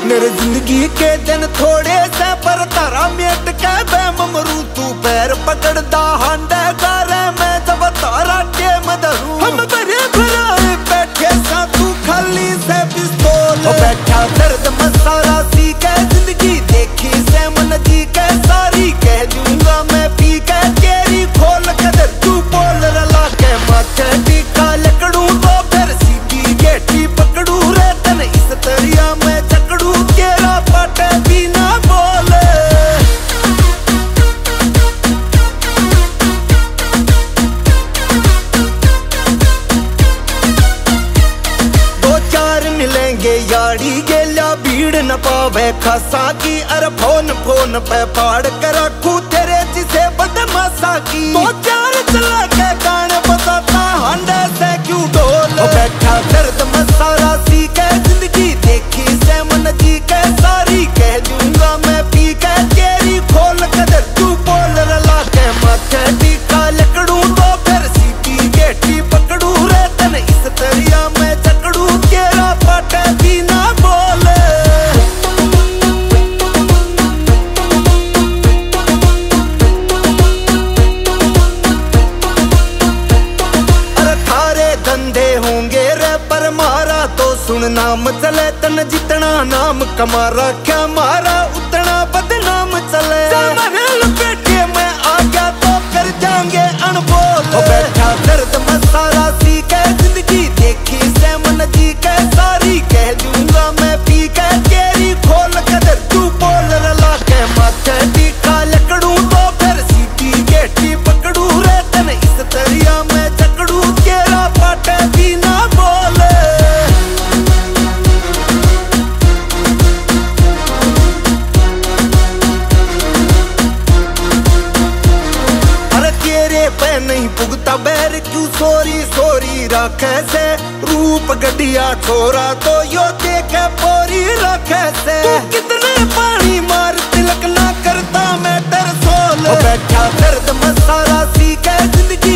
मेरे जिंदगी के दिन थोड़े से पर तारा मेट के बैम मरू तू पैर पकड़दा हांडे गारे मैं जब तारा के मदरू हम बड़े भराए बैठे सा तू खाली से पिस्तौल बैठा दर्द मसारा सी के जिंदगी देखी से मन जी के सारी कह दूंगा मैं पी के तेरी खोल कदर तू बोल रला के माथे टीका लकड़ू तो फिर सीधी गेटी पकड़ू रे तन इस तरिया में चकड़ू तेरा पाटे बिना बोले दो चार मिलेंगे यारी गेला भीड़ न पावे खासा की अरे फोन पे फाड़ कर रखू तेरे जिसे बदमाशा की दो चार चला के गाने बताता हांडे से क्यों डोल बैठा दर्द मसारा सी के जिंदगी देखी से मन जी के सारी कह दूंगा मैं पी के तेरी खोल कदर तू बोल रला के माथे टीका लकड़ू तो फिर सीधी गेटी पकड़ू रे तन इस तरिया में चकड़ू तेरा पाटे बिना बोले धंधे होंगे रे पर मारा तो सुन नाम चले तन जितना नाम कमा रखा मारा उतना बदनाम चले लपेटे में आ गया तो कर जाएंगे अनबोल बैठा दर्द मसारा सी के जिंदगी देखी से मन जी के सारी कह दूंगा मैं पी के तेरी खोल कदर तू बोल रला के माथे टीका लकड़ू तो फिर सीधी गेटी पकड़ू रे तन इस तरिया में चकड़ू तेरा पाटे बिना बोले अरे तेरे पे नहीं पुगता बैर क्यों सोरी रखे से रूप गड्डिया छोरा तो यो देखे पोरी रखे से तू कितने पानी मार तिलक ना करता मैं डर सोल बैठा दर्द मसारा सी के जिंदगी